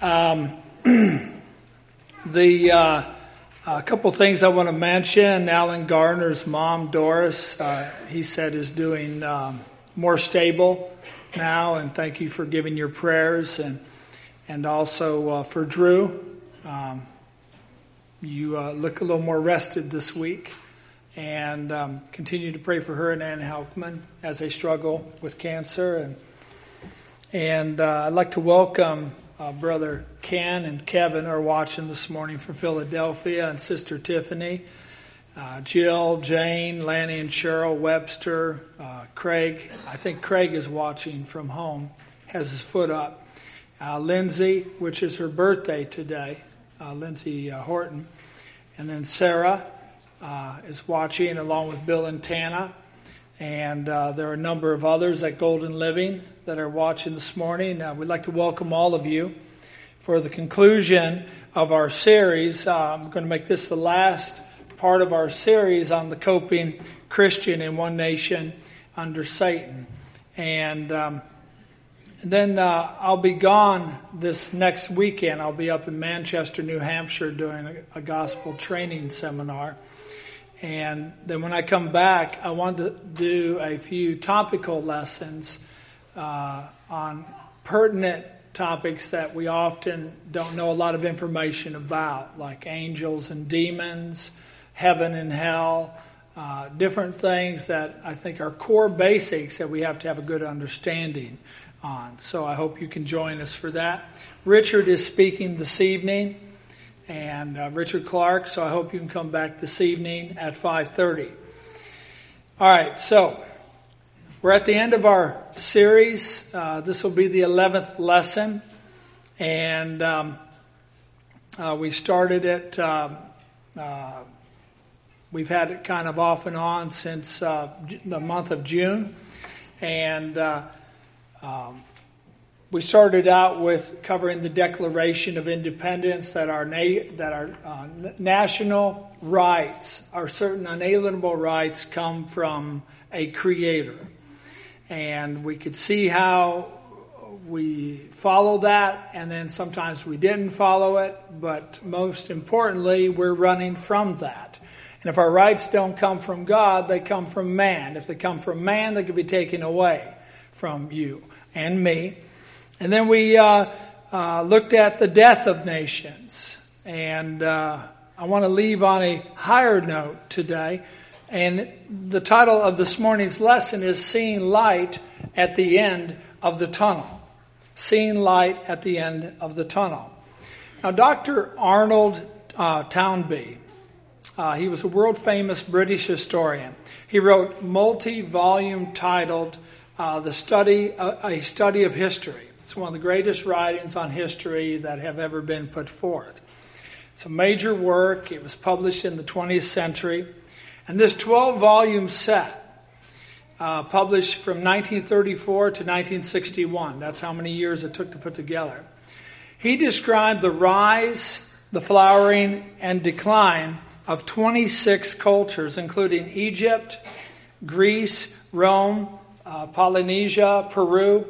A couple things I want to mention. Alan Gardner's mom, Doris, he said is doing more stable now, and thank you for giving your prayers, and also for Drew. You look a little more rested this week, and continue to pray for her and Ann Halkman as they struggle with cancer. And I'd like to welcome Brother Ken and Kevin are watching this morning from Philadelphia, and Sister Tiffany, Jill, Jane, Lanny and Cheryl, Webster, Craig. I think Craig is watching from home, has his foot up. Lindsay, which is her birthday today, Lindsay Horton. And then Sarah is watching along with Bill and Tana. And there are a number of others at Golden Living that are watching this morning. We'd like to welcome all of you for the conclusion of our series. I'm going to make this the last part of our series on the coping Christian in one nation under Satan. And then I'll be gone this next weekend. I'll be up in Manchester, New Hampshire doing a gospel training seminar. And then when I come back, I want to do a few topical lessons on pertinent topics that we often don't know a lot of information about, like angels and demons, heaven and hell, different things that I think are core basics that we have to have a good understanding on. So I hope you can join us for that. Richard is speaking this evening, and Richard Clark, so I hope you can come back this evening at 5:30. All right, so we're at the end of our series. This will be the 11th lesson, and we started it, we've had it kind of off and on since the month of June, and we started out with covering the Declaration of Independence, that our national rights, our certain unalienable rights, come from a creator. And we could see how we follow that, and then sometimes we didn't follow it, but most importantly, we're running from that. And if our rights don't come from God, they come from man. If they come from man, they could be taken away from you and me. And then we looked at the death of nations. And I want to leave on a higher note today. And the title of this morning's lesson is Seeing Light at the End of the Tunnel. Seeing Light at the End of the Tunnel. Now, Dr. Arnold Toynbee, he was a world-famous British historian. He wrote multi-volume titled A Study of History. It's one of the greatest writings on history that have ever been put forth. It's a major work. It was published in the 20th century. And this 12-volume set, published from 1934 to 1961, that's how many years it took to put together. He described the rise, the flowering, and decline of 26 cultures, including Egypt, Greece, Rome, Polynesia, Peru.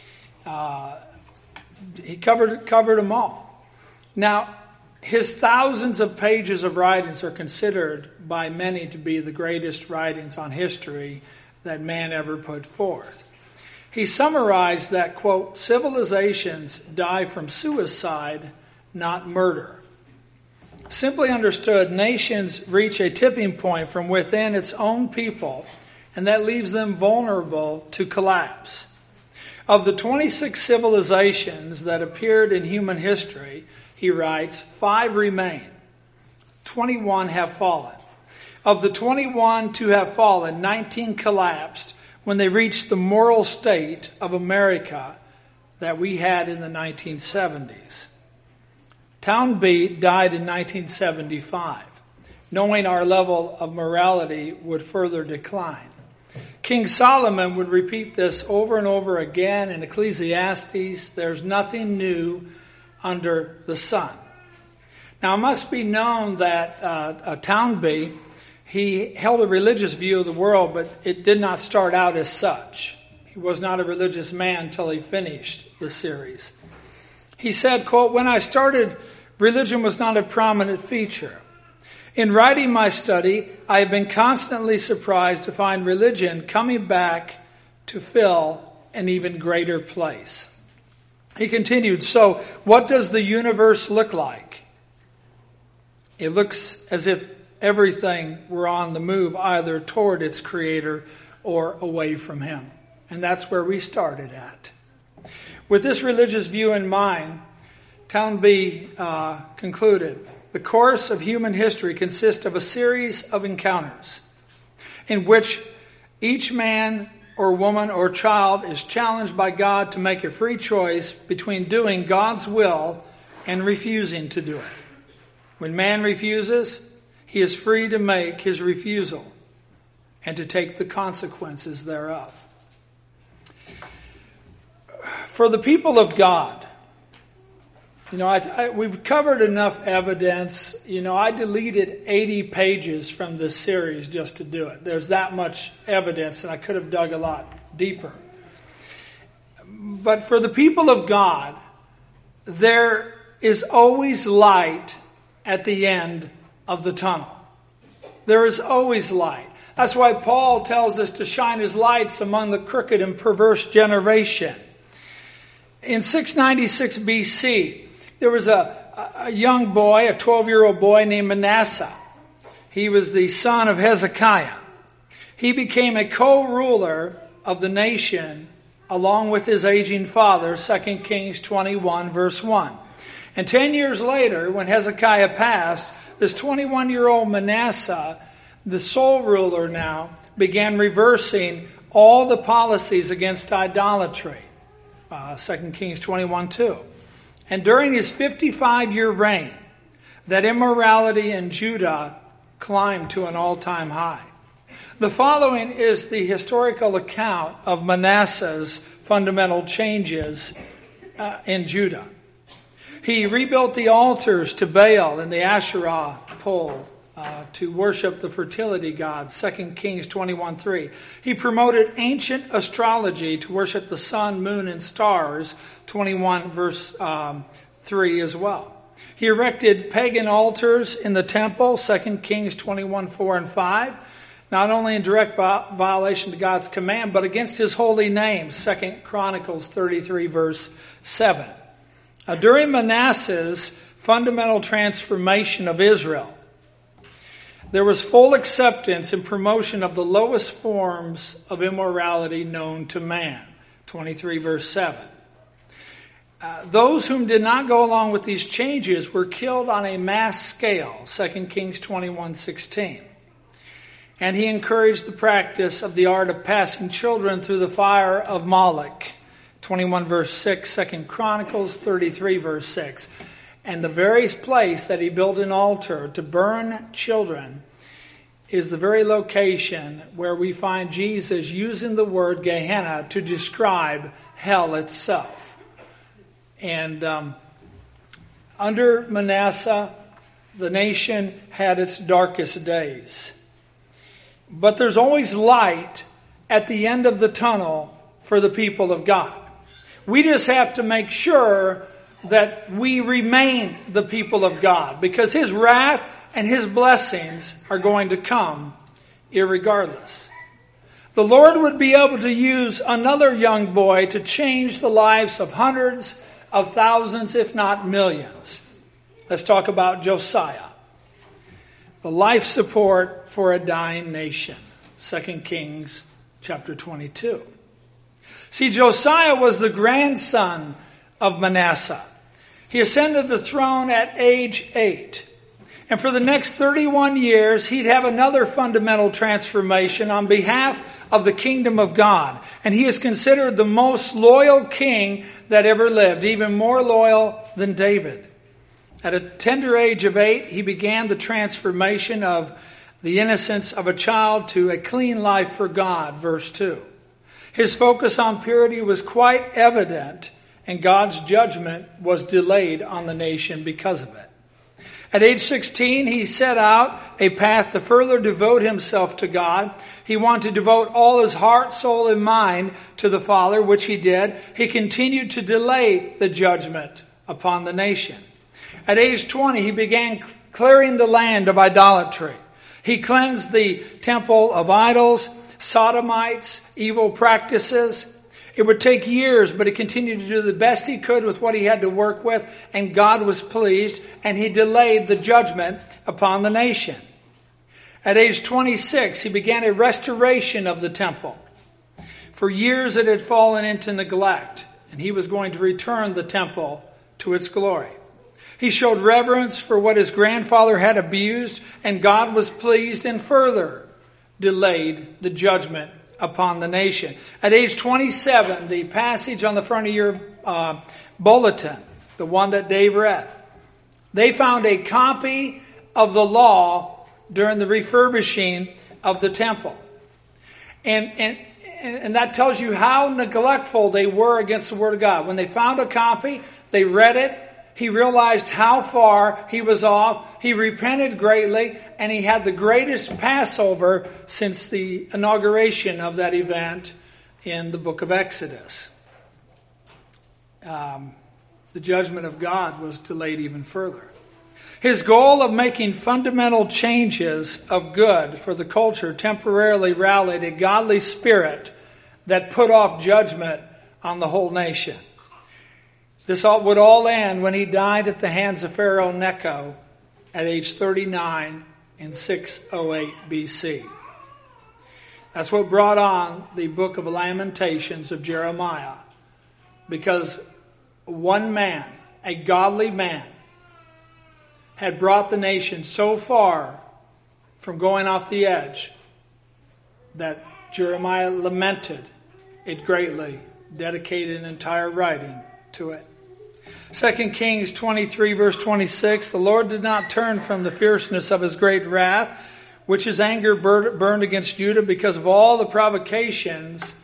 He covered them all. Now, his thousands of pages of writings are considered by many to be the greatest writings on history that man ever put forth. He summarized that, quote, civilizations die from suicide, not murder. Simply understood, nations reach a tipping point from within its own people, and that leaves them vulnerable to collapse. Of the 26 civilizations that appeared in human history, he writes, 5 remain. 21 have fallen. Of the 21 to have fallen, 19 collapsed when they reached the moral state of America that we had in the 1970s. Toynbee died in 1975, knowing our level of morality would further decline. King Solomon would repeat this over and over again in Ecclesiastes, there's nothing new under the sun. Now, it must be known that Toynbee, he held a religious view of the world, but it did not start out as such. He was not a religious man until he finished the series. He said, quote, "When I started, religion was not a prominent feature. In writing my study, I have been constantly surprised to find religion coming back to fill an even greater place." He continued, "So what does the universe look like? It looks as if everything were on the move, either toward its creator or away from him." And that's where we started at. With this religious view in mind, Townbee concluded, "The course of human history consists of a series of encounters in which each man or woman or child is challenged by God to make a free choice between doing God's will and refusing to do it. When man refuses, he is free to make his refusal and to take the consequences thereof." For the people of God, we've covered enough evidence. I deleted 80 pages from this series just to do it. There's that much evidence, and I could have dug a lot deeper. But for the people of God, there is always light at the end of the tunnel. There is always light. That's why Paul tells us to shine his lights among the crooked and perverse generation. In 696 BC, there was a young boy, a 12-year-old boy named Manasseh. He was the son of Hezekiah. He became a co-ruler of the nation along with his aging father, 2 Kings 21, verse 1. And 10 years later, when Hezekiah passed, this 21-year-old Manasseh, the sole ruler now, began reversing all the policies against idolatry. 2 Kings 21:2. And during his 55-year reign, that immorality in Judah climbed to an all-time high. The following is the historical account of Manasseh's fundamental changes in Judah. He rebuilt the altars to Baal and the Asherah pole to worship the fertility god, 2 Kings 21:3. He promoted ancient astrology to worship the sun, moon, and stars, 21 verse 3 as well. He erected pagan altars in the temple, 2 Kings 21:4 and 5, not only in direct violation to God's command, but against his holy name, 2 Chronicles 33 verse 7. During Manasseh's fundamental transformation of Israel, there was full acceptance and promotion of the lowest forms of immorality known to man. 23 verse 7. Those whom did not go along with these changes were killed on a mass scale. 2 Kings 21:16. And he encouraged the practice of the art of passing children through the fire of Moloch. 21 verse 6, 2 Chronicles 33 verse 6. And the very place that he built an altar to burn children is the very location where we find Jesus using the word Gehenna to describe hell itself. And under Manasseh, the nation had its darkest days. But there's always light at the end of the tunnel for the people of God. We just have to make sure that we remain the people of God, because his wrath and his blessings are going to come irregardless. The Lord would be able to use another young boy to change the lives of hundreds of thousands, if not millions. Let's talk about Josiah, the life support for a dying nation. 2 Kings chapter 22. See, Josiah was the grandson of Manasseh. He ascended the throne at age 8. And for the next 31 years, he'd have another fundamental transformation on behalf of the kingdom of God. And he is considered the most loyal king that ever lived, even more loyal than David. At a tender age of 8, he began the transformation of the innocence of a child to a clean life for God, verse 2. His focus on purity was quite evident, and God's judgment was delayed on the nation because of it. At age 16, he set out a path to further devote himself to God. He wanted to devote all his heart, soul, and mind to the Father, which he did. He continued to delay the judgment upon the nation. At age 20, he began clearing the land of idolatry. He cleansed the temple of idols, sodomites, evil practices. It would take years, but he continued to do the best he could with what he had to work with, and God was pleased, and he delayed the judgment upon the nation. At age 26, he began a restoration of the temple. For years it had fallen into neglect, and he was going to return the temple to its glory. He showed reverence for what his grandfather had abused, and God was pleased and further delayed the judgment upon the nation. At age 27, the passage on the front of your bulletin, the one that Dave read, they found a copy of the law during the refurbishing of the temple. And that tells you how neglectful they were against the Word of God. When they found a copy, they read it. He realized how far he was off. He repented greatly, and he had the greatest Passover since the inauguration of that event in the book of Exodus. The judgment of God was delayed even further. His goal of making fundamental changes of good for the culture temporarily rallied a godly spirit that put off judgment on the whole nation. This would all end when he died at the hands of Pharaoh Necho at age 39 in 608 BC. That's what brought on the book of Lamentations of Jeremiah. Because one man, a godly man, had brought the nation so far from going off the edge that Jeremiah lamented it greatly, dedicated an entire writing to it. 2 Kings 23 verse 26, the Lord did not turn from the fierceness of his great wrath, which his anger burned against Judah because of all the provocations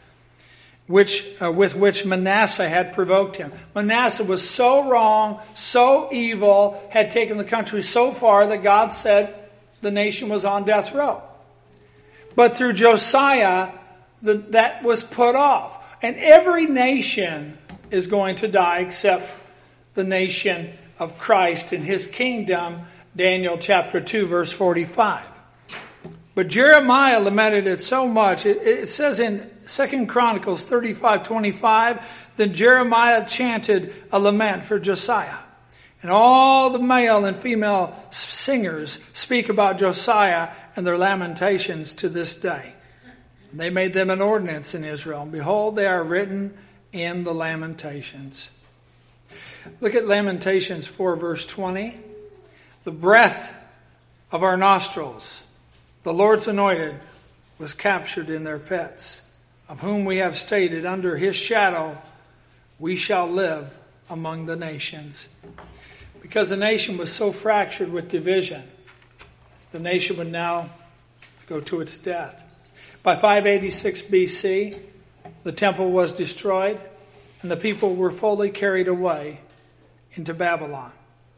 with which Manasseh had provoked him. Manasseh was so wrong, so evil, had taken the country so far that God said the nation was on death row. But through Josiah, that was put off. And every nation is going to die except the nation of Christ and his kingdom, Daniel chapter 2 verse 45. But Jeremiah lamented it so much. It says in 2 Chronicles 35:25, then Jeremiah chanted a lament for Josiah. And all the male and female singers speak about Josiah and their lamentations to this day. They made them an ordinance in Israel. And behold, they are written in the Lamentations. Look at Lamentations 4 verse 20. The breath of our nostrils, the Lord's anointed, was captured in their pits, of whom we have stated, under his shadow we shall live among the nations. Because the nation was so fractured with division, the nation would now go to its death. By 586 BC, the temple was destroyed, and the people were fully carried away into Babylon.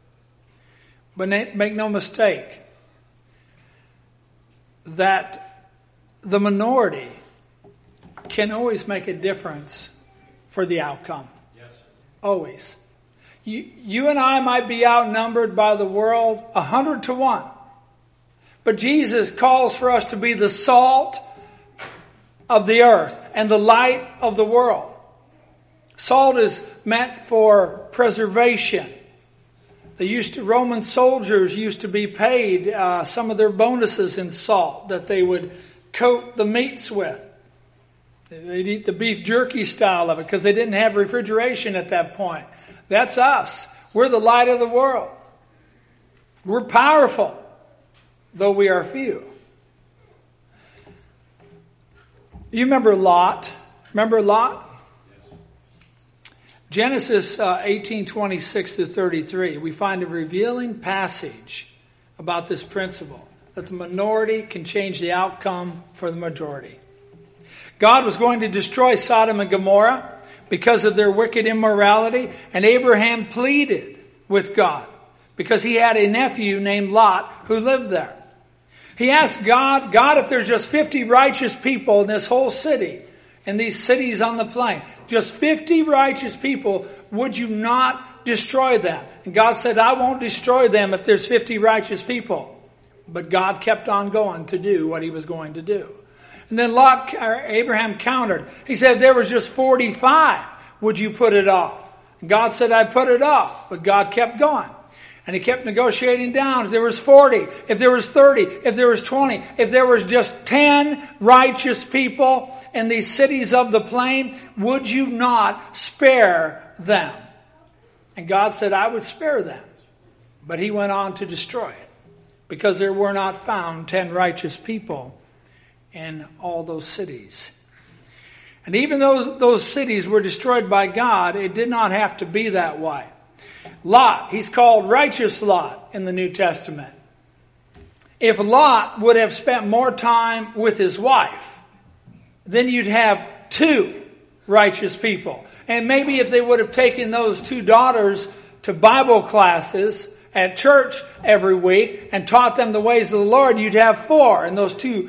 But make no mistake that the minority can always make a difference for the outcome. Yes. Always. You and I might be outnumbered by the world 100 to 1. But Jesus calls for us to be the salt of the earth and the light of the world. Salt is meant for preservation. Roman soldiers used to be paid some of their bonuses in salt that they would coat the meats with. They'd eat the beef jerky style of it because they didn't have refrigeration at that point. That's us. We're the light of the world. We're powerful, though we are few. You remember Lot? Remember Lot? Genesis 18:26-33, we find a revealing passage about this principle, that the minority can change the outcome for the majority. God was going to destroy Sodom and Gomorrah because of their wicked immorality, and Abraham pleaded with God because he had a nephew named Lot who lived there. He asked God, if there's just 50 righteous people in this whole city, in these cities on the plain. Just 50 righteous people, would you not destroy them? And God said, I won't destroy them if there's 50 righteous people. But God kept on going to do what he was going to do. And then Abraham countered. He said, if there was just 45, would you put it off? And God said, I'd put it off. But God kept going. And he kept negotiating down. If there was 40, if there was 30, if there was 20, if there was just 10 righteous people in these cities of the plain, would you not spare them? And God said, I would spare them. But he went on to destroy it, because there were not found 10 righteous people in all those cities. And even though those cities were destroyed by God, it did not have to be that way. Lot, he's called righteous Lot in the New Testament. If Lot would have spent more time with his wife, then you'd have 2 righteous people. And maybe if they would have taken those 2 daughters to Bible classes at church every week and taught them the ways of the Lord, you'd have 4. And those two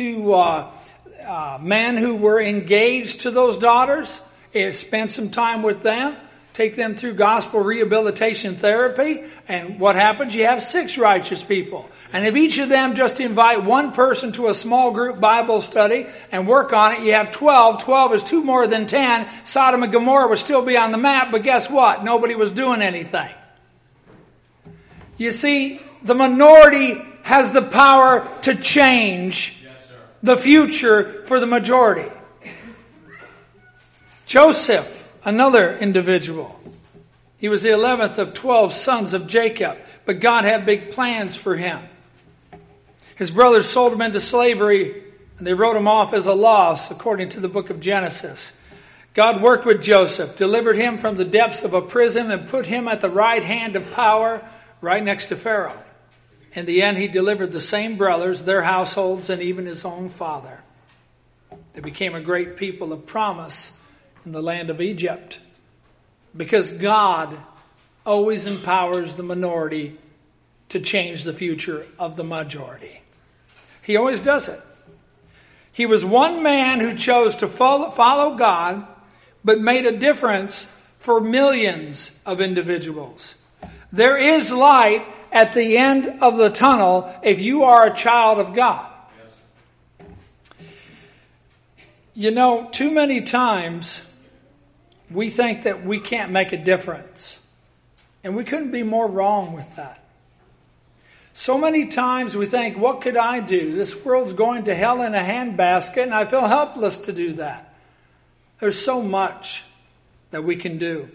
men who were engaged to those daughters, spend some time with them, take them through gospel rehabilitation therapy, and what happens? You have 6 righteous people. And if each of them just invite one person to a small group Bible study and work on it, you have 12. 12 is 2 more than 10. Sodom and Gomorrah would still be on the map, but guess what? Nobody was doing anything. You see, the minority has the power to change the future for the majority. Joseph, another individual. He was the 11th of 12 sons of Jacob, but God had big plans for him. His brothers sold him into slavery, and they wrote him off as a loss, according to the book of Genesis. God worked with Joseph, delivered him from the depths of a prison, and put him at the right hand of power, right next to Pharaoh. In the end, he delivered the same brothers, their households, and even his own father. They became a great people of promise in the land of Egypt, because God always empowers the minority to change the future of the majority. He always does it. He was one man who chose to follow God, but made a difference for millions of individuals. There is light at the end of the tunnel if you are a child of God. You know, too many times we think that we can't make a difference. And we couldn't be more wrong with that. So many times we think, what could I do? This world's going to hell in a handbasket, and I feel helpless to do that. There's so much that we can do.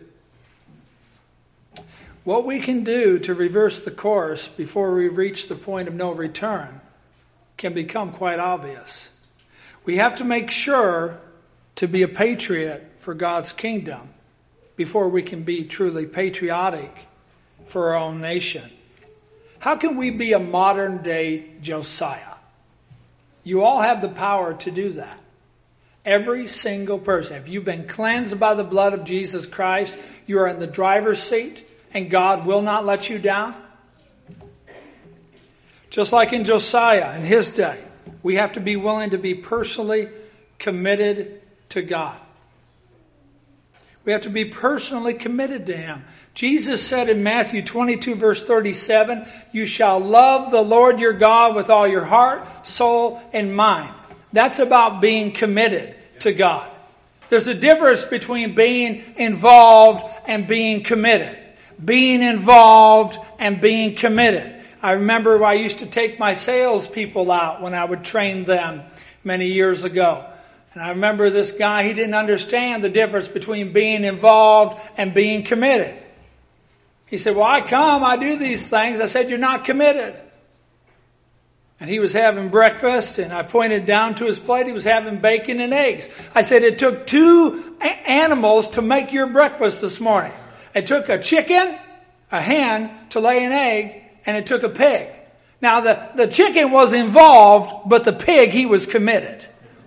What we can do to reverse the course before we reach the point of no return can become quite obvious. We have to make sure to be a patriot for God's kingdom before we can be truly patriotic for our own nation. How can we be a modern day Josiah? You all have the power to do that. Every single person. If you've been cleansed by the blood of Jesus Christ, you are in the driver's seat and God will not let you down. Just like in Josiah in his day, we have to be willing to be personally committed to God. We have to be personally committed to Him. Jesus said in Matthew 22, verse 37, you shall love the Lord your God with all your heart, soul, and mind. That's about being committed to God. There's a difference between being involved and being committed. Being involved and being committed. I remember I used to take my salespeople out when I would train them many years ago. And I remember this guy, he didn't understand the difference between being involved and being committed. He said, well, I do these things. I said, you're not committed. And he was having breakfast, and I pointed down to his plate. He was having bacon and eggs. I said, it took 2 animals to make your breakfast this morning. It took a chicken, a hen to lay an egg, and it took a pig. Now, the chicken was involved, but the pig, he was committed.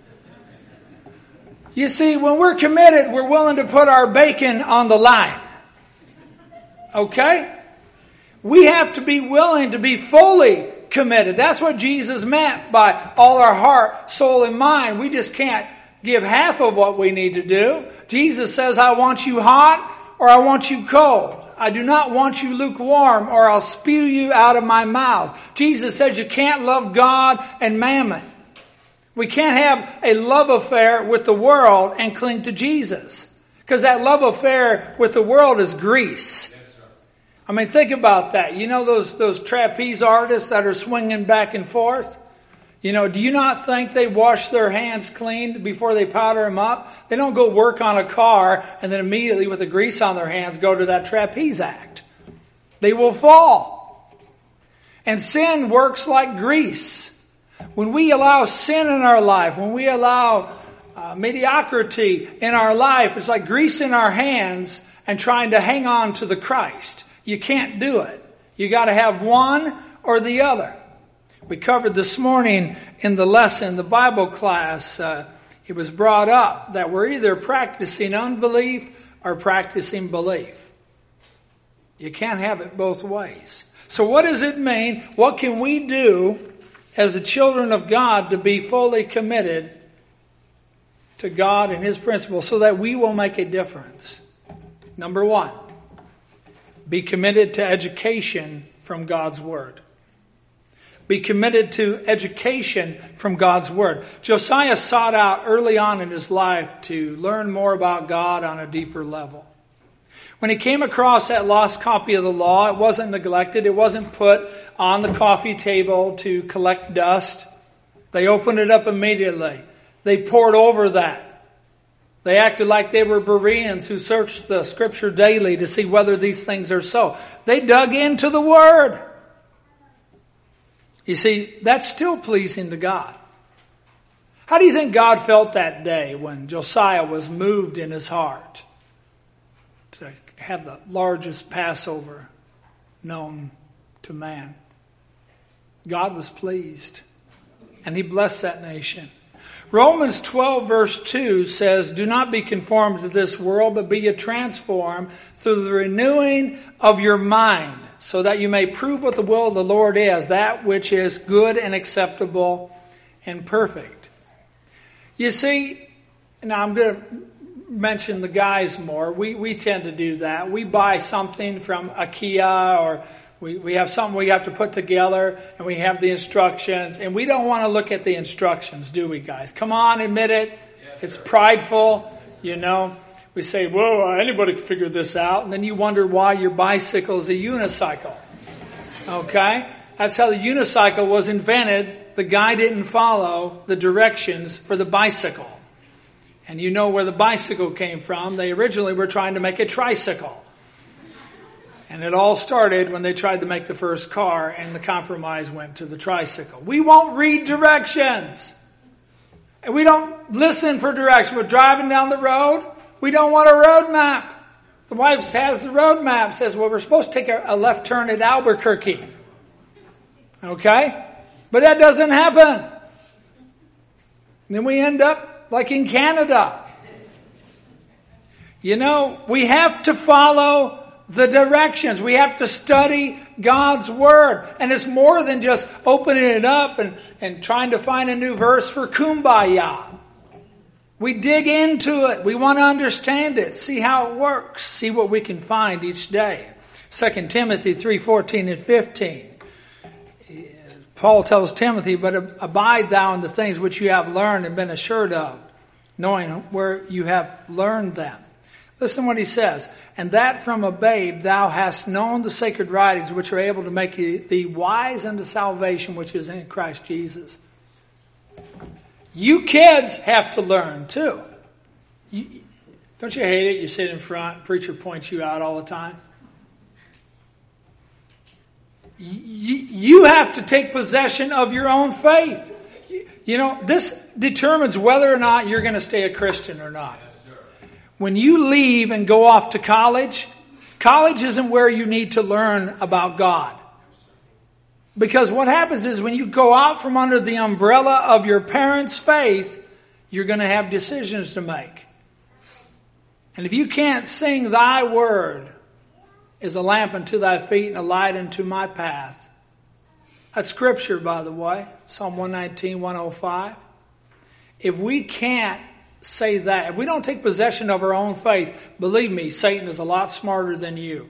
You see, when we're committed, we're willing to put our bacon on the line. Okay? We have to be willing to be fully committed. That's what Jesus meant by all our heart, soul, and mind. We just can't give half of what we need to do. Jesus says, I want you hot or I want you cold. I do not want you lukewarm or I'll spew you out of my mouth. Jesus says you can't love God and mammon. We can't have a love affair with the world and cling to Jesus. Because that love affair with the world is grease. I mean, think about that. You know those trapeze artists that are swinging back and forth? You know, do you not think they wash their hands clean before they powder them up? They don't go work on a car and then immediately with the grease on their hands go to that trapeze act. They will fall. And sin works like grease. When we allow sin in our life, when we allow mediocrity in our life, it's like grease in our hands and trying to hang on to the Christ. You can't do it. You got to have one or the other. We covered this morning in the lesson, the Bible class, it was brought up that we're either practicing unbelief or practicing belief. You can't have it both ways. So what does it mean? What can we do as the children of God to be fully committed to God and His principles so that we will make a difference? Number one, be committed to education from God's Word. Be committed to education from God's Word. Josiah sought out early on in his life to learn more about God on a deeper level. When he came across that lost copy of the law, it wasn't neglected. It wasn't put on the coffee table to collect dust. They opened it up immediately. They pored over that. They acted like they were Bereans who searched the Scripture daily to see whether these things are so. They dug into the Word. You see, that's still pleasing to God. How do you think God felt that day when Josiah was moved in his heart to have the largest Passover known to man? God was pleased, and He blessed that nation. Romans 12 verse 2 says, do not be conformed to this world, but be ye transformed through the renewing of your mind, so that you may prove what the will of the Lord is, that which is good and acceptable and perfect. You see, now I'm going to mention the guys more. We tend to do that. We buy something from IKEA, or we have something we have to put together, and we have the instructions, and we don't want to look at the instructions, do we, guys? Come on, admit it. Yes, it's prideful, you know. We say, whoa, anybody can figure this out. And then you wonder why your bicycle is a unicycle. Okay? That's how the unicycle was invented. The guy didn't follow the directions for the bicycle. And you know where the bicycle came from. They originally were trying to make a tricycle. And it all started when they tried to make the first car, and the compromise went to the tricycle. We won't read directions. And we don't listen for directions. We're driving down the road. We don't want a road map. The wife has the road map, says, well, we're supposed to take a left turn at Albuquerque. Okay? But that doesn't happen. And then we end up like in Canada. You know, we have to follow the directions. We have to study God's Word. And it's more than just opening it up and trying to find a new verse for kumbaya. We dig into it. We want to understand it. See how it works. See what we can find each day. 2 Timothy 3:14 and 15. Paul tells Timothy, but abide thou in the things which you have learned and been assured of, knowing where you have learned them. Listen to what he says. And that from a babe thou hast known the sacred writings, which are able to make thee wise unto salvation, which is in Christ Jesus. You kids have to learn too. Don't you hate it? You sit in front, preacher points you out all the time. You have to take possession of your own faith. You know, this determines whether or not you're going to stay a Christian or not. When you leave and go off to college, college isn't where you need to learn about God. Because what happens is when you go out from under the umbrella of your parents' faith, you're going to have decisions to make. And if you can't sing thy word is a lamp unto thy feet and a light unto my path. That's scripture, by the way. Psalm 119, 105. If we can't say that. If we don't take possession of our own faith, believe me, Satan is a lot smarter than you.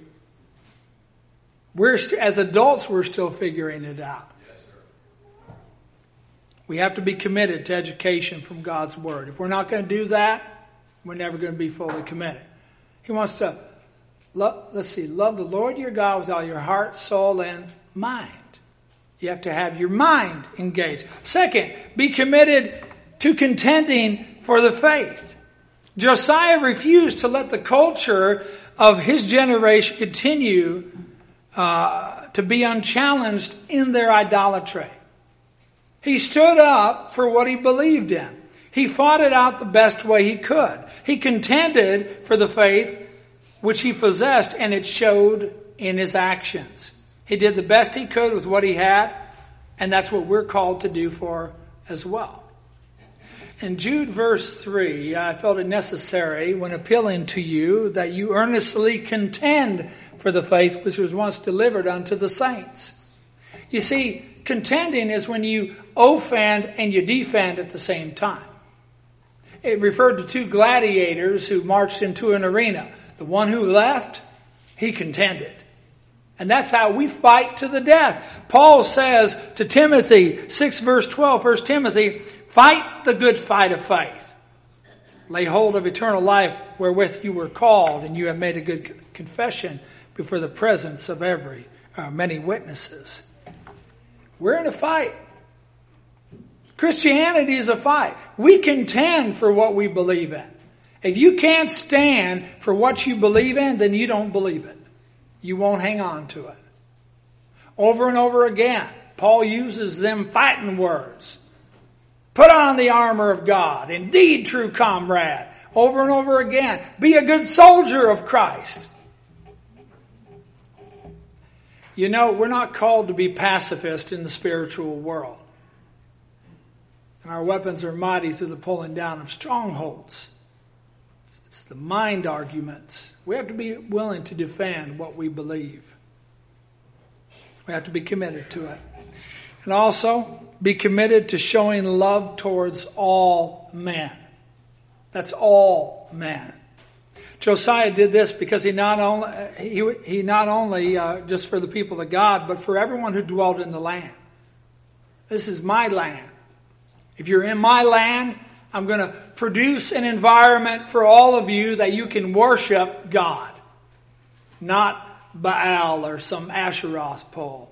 As adults, we're still figuring it out. Yes, sir. We have to be committed to education from God's Word. If we're not going to do that, we're never going to be fully committed. He wants to, love the Lord your God with all your heart, soul, and mind. You have to have your mind engaged. Second, be committed to contending for the faith. Josiah refused to let the culture of his generation continue to be unchallenged in their idolatry. He stood up for what he believed in. He fought it out the best way he could. He contended for the faith which he possessed, and it showed in his actions. He did the best he could with what he had, and that's what we're called to do for as well. In Jude verse 3, I felt it necessary when appealing to you that you earnestly contend for the faith which was once delivered unto the saints. You see, contending is when you offend and you defend at the same time. It referred to two gladiators who marched into an arena. The one who left, he contended. And that's how we fight to the death. Paul says to Timothy, 6 verse 12, 1 Timothy, fight the good fight of faith. Lay hold of eternal life wherewith you were called, and you have made a good confession before the presence of many witnesses. We're in a fight. Christianity is a fight. We contend for what we believe in. If you can't stand for what you believe in, then you don't believe it. You won't hang on to it. Over and over again, Paul uses them fighting words. Put on the armor of God. Indeed, true comrade. Over and over again. Be a good soldier of Christ. You know, we're not called to be pacifists in the spiritual world. And our weapons are mighty through the pulling down of strongholds. It's the mind arguments. We have to be willing to defend what we believe. We have to be committed to it. And also, be committed to showing love towards all men. That's all men. Josiah did this because he not only just for the people of God, but for everyone who dwelled in the land. This is my land. If you're in my land, I'm going to produce an environment for all of you that you can worship God, not Baal or some Asheroth pole.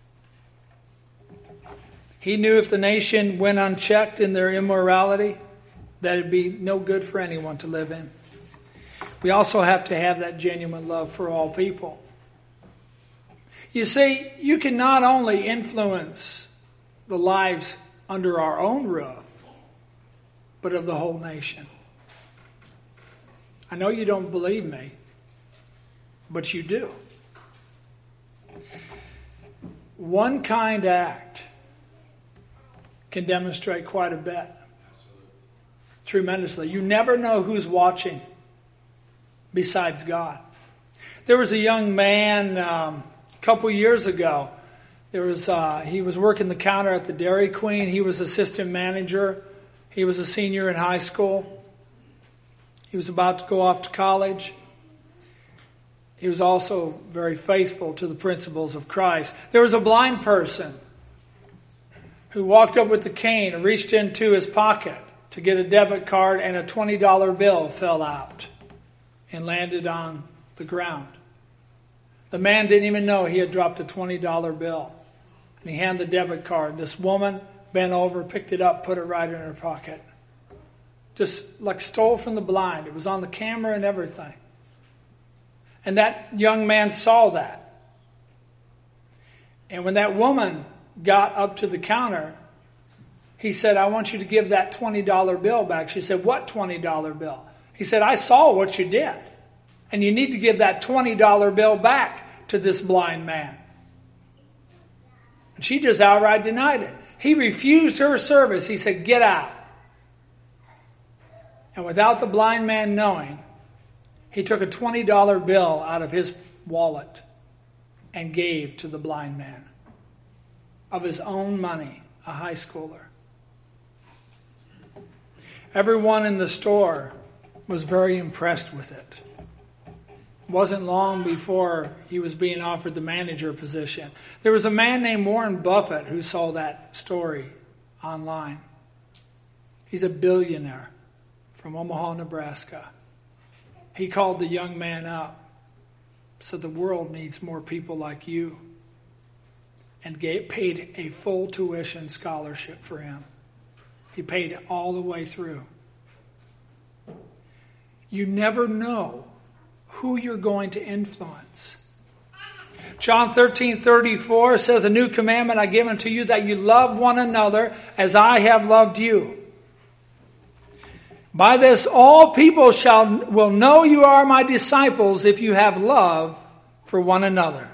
He knew if the nation went unchecked in their immorality, that it'd be no good for anyone to live in. We also have to have that genuine love for all people. You see, you can not only influence the lives under our own roof, but of the whole nation. I know you don't believe me, but you do. One kind act can demonstrate quite a bit. Tremendously. You never know who's watching besides God. There was a young man a couple years ago. He was working the counter at the Dairy Queen. He was assistant manager. He was a senior in high school. He was about to go off to college. He was also very faithful to the principles of Christ. There was a blind person who walked up with the cane and reached into his pocket to get a debit card, and a $20 bill fell out and landed on the ground. The man didn't even know he had dropped a $20 bill. And he handed the debit card. This woman bent over, picked it up, put it right in her pocket. Just like stole from the blind. It was on the camera and everything. And that young man saw that. And when that woman got up to the counter, he said, I want you to give that $20 bill back. She said, what $20 bill? He said, I saw what you did. And you need to give that $20 bill back to this blind man. And she just outright denied it. He refused her service. He said, get out. And without the blind man knowing, he took a $20 bill out of his wallet and gave to the blind man of his own money, a high schooler. Everyone in the store was very impressed with it. It wasn't long before he was being offered the manager position. There was a man named Warren Buffett who saw that story online. He's a billionaire from Omaha, Nebraska. He called the young man up, said the world needs more people like you, and paid a full tuition scholarship for him. He paid it all the way through. You never know who you're going to influence. John 13:34 says, "A new commandment I give unto you, that you love one another as I have loved you. By this all people will know you are my disciples, if you have love for one another."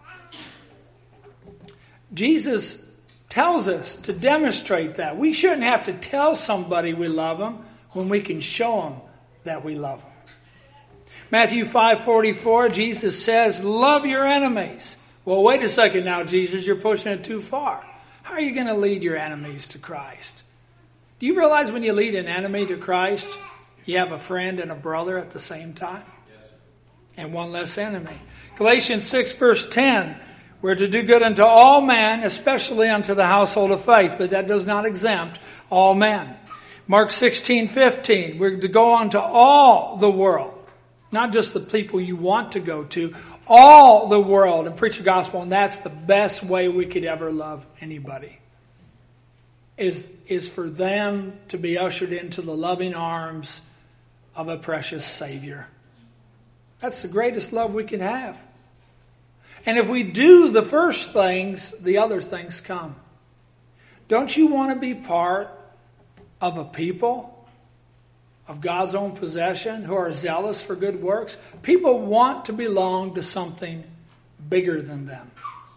Jesus tells us to demonstrate that. We shouldn't have to tell somebody we love them when we can show them that we love them. Matthew 5:44, Jesus says, "Love your enemies." Well, wait a second now, Jesus, you're pushing it too far. How are you going to lead your enemies to Christ? Do you realize when you lead an enemy to Christ, you have a friend and a brother at the same time? Yes, sir. And one less enemy. Galatians 6 verse 10, we're to do good unto all men, especially unto the household of faith, but that does not exempt all men. Mark 16:15, we're to go unto all the world, not just the people you want to go to, all the world, and preach the gospel, and that's the best way we could ever love anybody. Is for them to be ushered into the loving arms of a precious Savior. That's the greatest love we can have. And if we do the first things, the other things come. Don't you want to be part of a people of God's own possession who are zealous for good works? People want to belong to something bigger than them.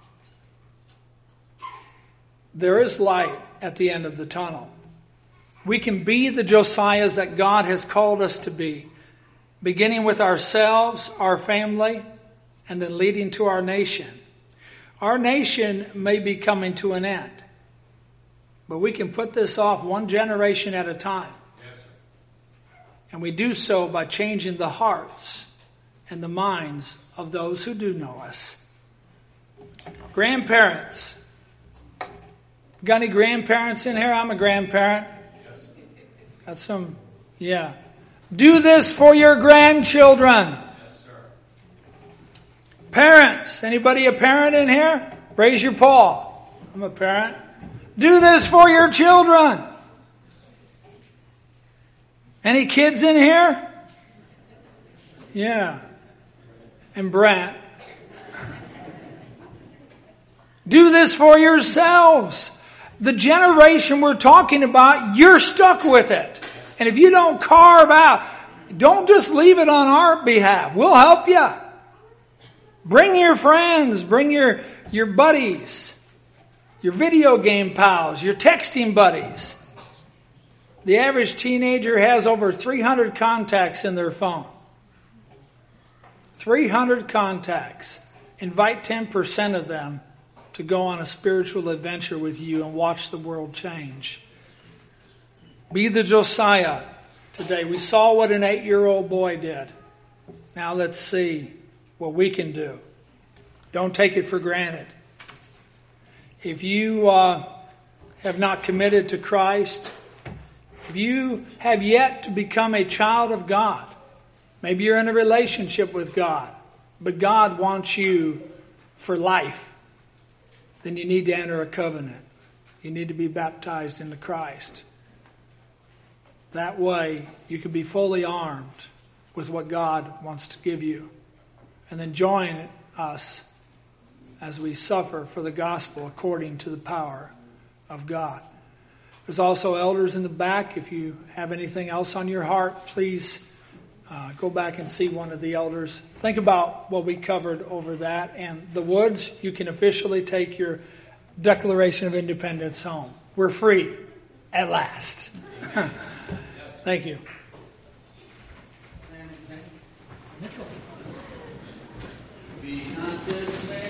There is light at the end of the tunnel. We can be the Josiahs that God has called us to be, beginning with ourselves, our family, and then leading to our nation. Our nation may be coming to an end, but we can put this off one generation at a time. Yes, sir. And we do so by changing the hearts and the minds of those who do know us. Grandparents. Got any grandparents in here? I'm a grandparent. Yes. Got some, yeah. Do this for your grandchildren. Yes, sir. Parents. Anybody a parent in here? Raise your paw. I'm a parent. Do this for your children. Any kids in here? Yeah. And Brent. Do this for yourselves. The generation we're talking about, you're stuck with it. And if you don't carve out, don't just leave it on our behalf. We'll help you. Bring your friends, bring your buddies, your video game pals, your texting buddies. The average teenager has over 300 contacts in their phone. 300 contacts. Invite 10% of them to go on a spiritual adventure with you and watch the world change. Be the Josiah today. We saw what an 8-year-old boy did. Now let's see what we can do. Don't take it for granted. If you have not committed to Christ, if you have yet to become a child of God, maybe you're in a relationship with God, but God wants you for life, then you need to enter a covenant. You need to be baptized into Christ. That way, you can be fully armed with what God wants to give you. And then join us as we suffer for the gospel according to the power of God. There's also elders in the back. If you have anything else on your heart, please go back and see one of the elders. Think about what we covered over that. And the Woods, you can officially take your Declaration of Independence home. We're free at last. Thank you. Be not dismayed.